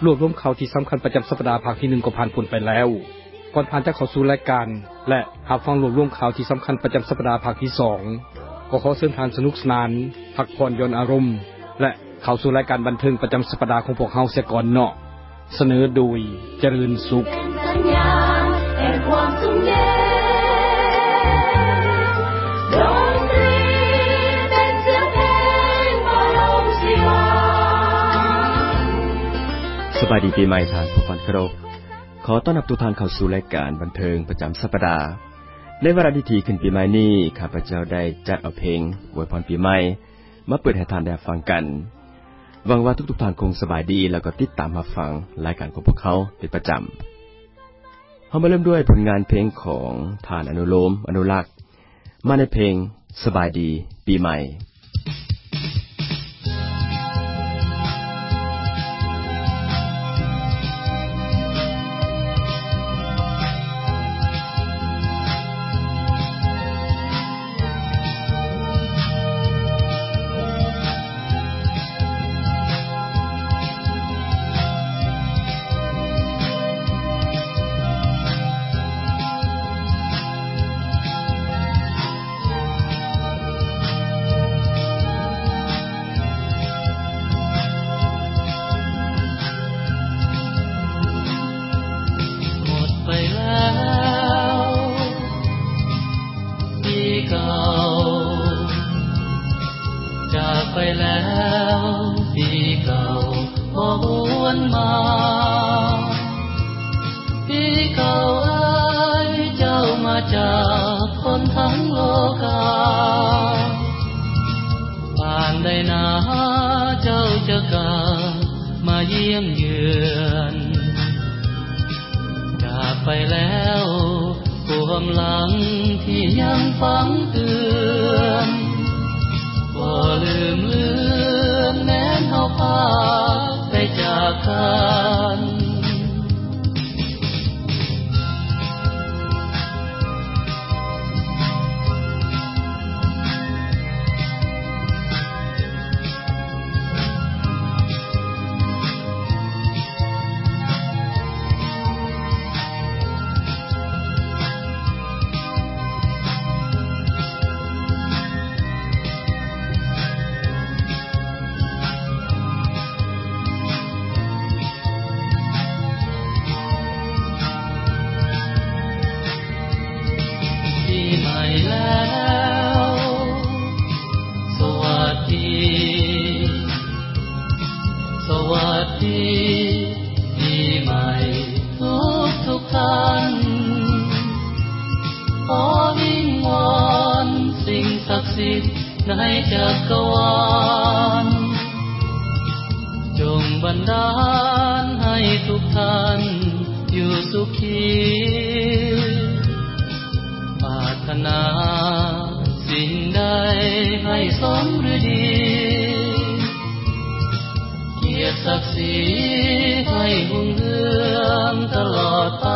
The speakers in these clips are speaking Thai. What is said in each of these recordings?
รวบรวมข่าวที่สำคัญประจำสัปดาห์ภาคที่1ก็ผ่านพ้นไปแล้วก่อนผ่านจะเข้าสู่รายการและรับฟังรวบรวมข่าวที่สำคัญประจำสัปดาห์ภาคที่2ก็ขอเชิญท่านสนุกสนานพักผ่อนหย่อนอารมณ์และเข้าสู่รายการบันเทิงประจำสัปดาห์ของพวกเฮาเสียก่อนเนาะเสนอโดยเจริญสุขสบายดีปีใหม่ท่านผู้ฟังเคารพขอต้อนรับทุกท่านเข้าสู่รายการบันเทิงประจำสัปดาห์ในวาระดีที่ขึ้นปีใหม่นี้ข้าพเจ้าได้จัดเอาเพลงอวยพรปีใหม่มาเปิดให้ท่านได้ฟังกันหวังว่าทุกท่านคงสบายดีแล้วก็ติดตามรับฟังรายการของพวกเขาเป็นประจำเรามาเริ่มด้วยผลงานเพลงของท่านอนุโลมอนุรักษ์มาในเพลงสบายดีปีใหม่ในจักรวาลจงบันดาลให้ทุกท่านอยู่สุขีปรารถนาสิ่งใดให้สมฤดีเกียรติศักดิ์ศรีให้รุ่งเรืองตลอดไป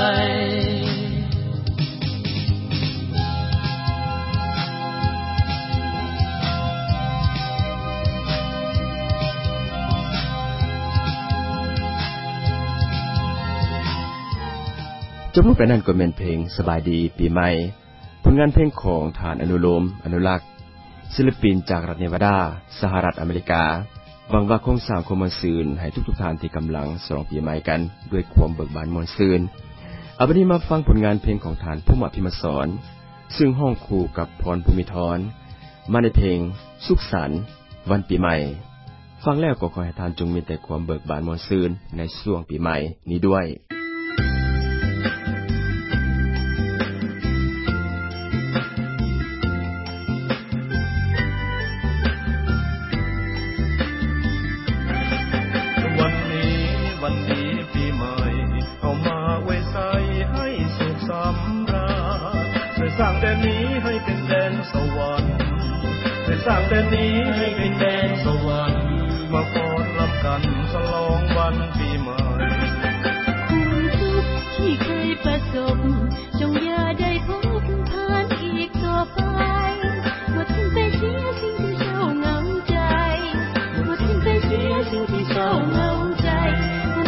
จบลงไปนั่นก็เป็นเพลงสบายดีปีใหม่ผลงานเพลงของท่านอนุโลมอนุรักษ์ศิลปินจากรัฐเนวาดาสหรัฐอเมริกาหวังว่าคงสร้างความมวลซื่นให้ทุกท่านที่กำลังฉลองปีใหม่กันด้วยความเบิกบานมวลซื่นเอาวันนี้มาฟังผลงานเพลงของท่านผู้มาพิมพ์สอนซึ่งห้องคู่กับพรภูมิธรมาในเพลงสุขสันต์วันปีใหม่ฟังแล้วก็ขอให้ท่านจงมีแต่ความเบิกบานมวลซื่นในช่วงปีใหม่นี้ด้วยสร้างแดนนี้ให้เป็นแดนสวรรค์สร้างแดนนี้ให้เป็นแดนสวรรค์มาฟ้อนรำกันฉลองวันปีใหม่ความทุกข์ที่เคยประสบจงอย่าได้พบผ่านอีกต่อไปหมดสิ้นไปเสียสิ่งที่เศร้าเหงาใจหมดสิ้นไปเสียสิ่งที่เศร้าเหงาใจ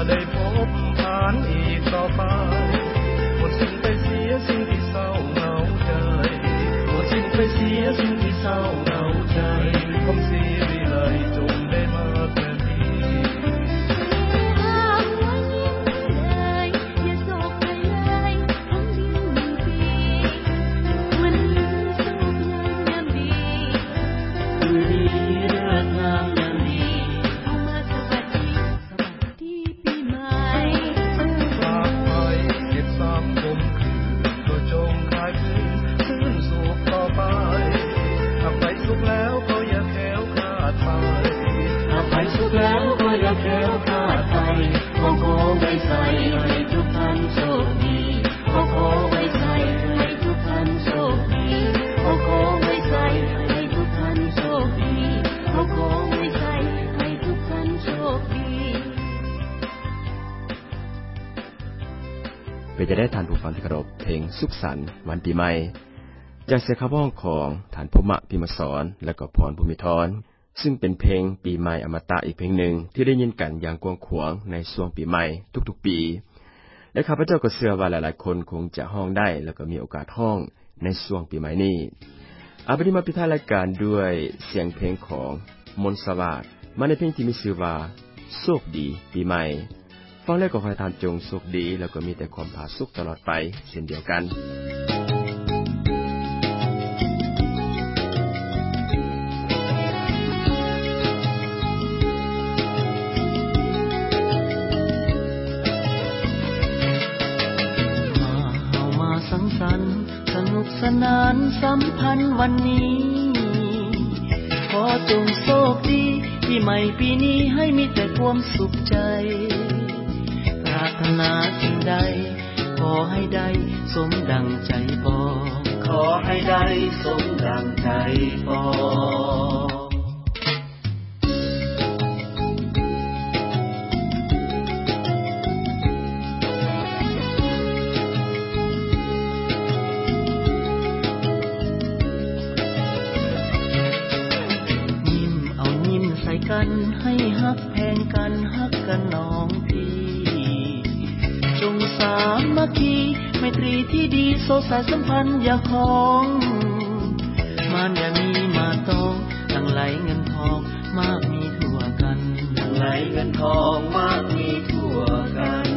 ได้พบผ่านอีกต่อไปหมดสิ้นไปเสียสิ่งที่เศร้าเหงาใจหมดสิ้นไปเสียสิ่งที่เศร้าเหงาใจคำสีวิไลจงได้มาแทนที่แล้วก็อย่าแคล้วคลาดไปขอไว้ใส่ให้ทุกท่านโชคดีขอไว้ใส่ให้ทุกท่านโชคดีขอไว้ใส่ให้ทุกท่านโชคดีขอไว้ใส่ให้ทุกท่านโชคดีเป็นจะได้ทานผู้ฟังที่เคารพเพลงสุขสันต์วันปีใหม่จากเสียงขับร้องของฐานพมะพิมสรและก็พรภูมิธรซึ่งเป็นเพลงปีใหม่อมตะอีกเพลงหนึ่งที่ได้ยินกันอย่างกว้างขวางในช่วงปีใหม่ทุกๆปีและข้าพเจ้าก็เชื่อว่าหลายๆคนคงจะห้องได้แล้วก็มีโอกาสห้องในช่วงปีใหม่นี้วันนี้มาปิดท้ายรายการด้วยเสียงเพลงของมนต์สวัสดิ์มาในเพลงที่มีชื่อว่าโชคดีปีใหม่ฟังแล้วก็ขอให้ท่านจงโชคดีแล้วก็มีแต่ความผาสุกตลอดไปเช่นเดียวกันสนุกสนานสัมพันธ์วันนี้ขอจงโชคดีปีใหม่ปีนี้ให้มีแต่ความสุขใจปรารถนาสิ่งใดขอให้ได้สมดังใจปองขอให้ได้สมดังใจปองกันให้ฮักแพงกันฮักกันน้องพี่จงสามัคคีไมตรีที่ดีโสสายสัมพันธ์อย่าของมันอย่ามีมาต้องดังไหลเงินทองมากมีทั่วกันดังไหลเงินทองมากมีทั่วกัน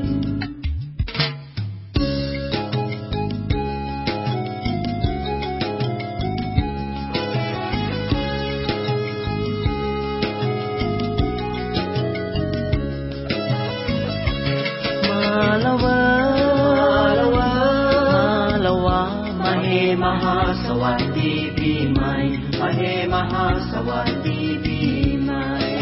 มหาสวัสดีปีใหม่มาเฮมหาสวัสดีปีใหม่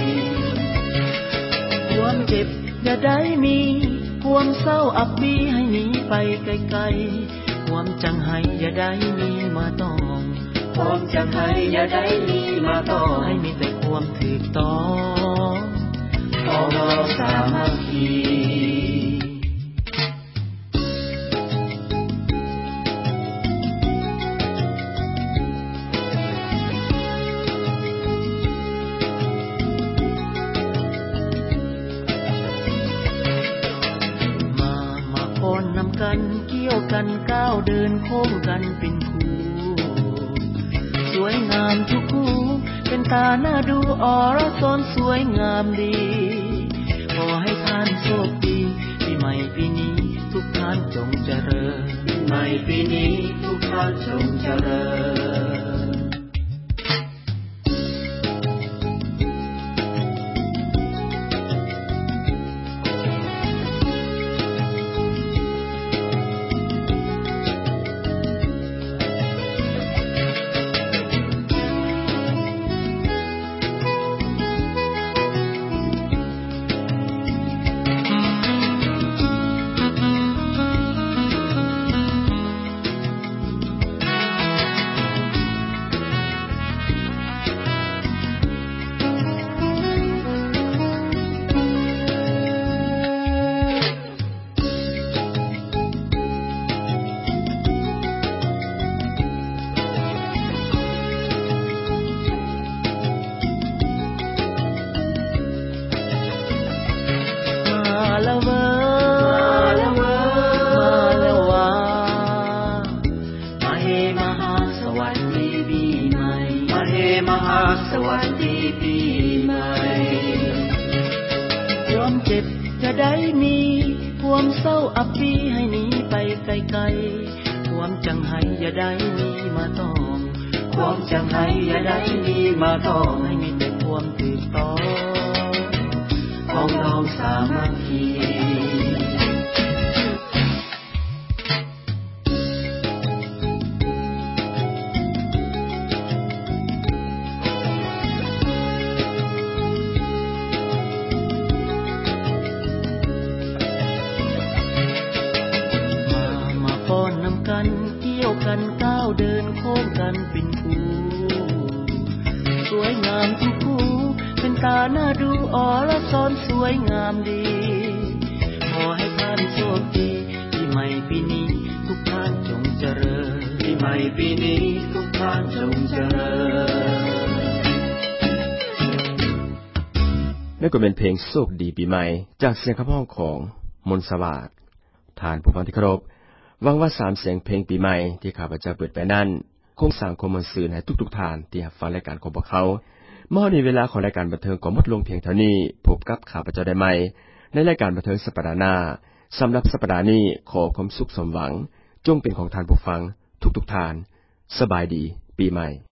ความเจ็บอย่าได้มีความเศร้าอับปีให้หนีไปไกลๆความจังให้อย่าได้มีมาต้องความจังให้อย่าได้มีมาต้องให้มีแต่ความถูกต้องขอเราสามัคคีกันเกี่ยวกันก้าวเดินโค้งกันเป็นคู่สวยงามทุกคู่เป็นตาหน้าดูอรสอนสวยงามดีขอให้ท่านโชคดีปีใหม่ปีนี้ทุกท่านจงเจริญปีใหม่ปีนี้ทุกท่านจงเจริญเจ็บจะได้มีความเศร้าอับปีให้หนีไปไกลๆความจังไห้อย่าได้มีมาต้องความจังไห้อย่าได้มีมาต้องให้มีแต่ความตื่นต่อของน้องสามัคคีกันก้าวเดินโค้งกันเป็นคู่สวยงามทุกคู่เป็นตาหน้าดูอ๋อละซ้อนสวยงามดีขอให้ท่านโชคดีปีใหม่ปีนี้ทุกท่านจงเจริญปีใหม่ปีนี้ทุกท่านจงเจริญนั่นก็เป็นเพลงโชคดีปีใหม่จากเสียงขับร้องของมนต์สวัสดิ์ท่านผู้ฟังที่เคารพหวังว่า3เสียงเพลงปีใหม่ที่ข้าพเจ้าเปิดไปนั้นคงสร้างความมนต์ซื่นให้ทุกๆท่านที่รับฟังรายการของพวกเขาเมื่อในเวลาของรายการบันเทิงก็หมดลงเพียงเท่านี้พบกับข้าพเจ้าได้ใหม่ในรายการบันเทิงสัปดาห์หน้าสำหรับสัปดาห์นี้ขอความสุขสมหวังจงเป็นของท่านผู้ฟังทุกๆท่านสบายดีปีใหม่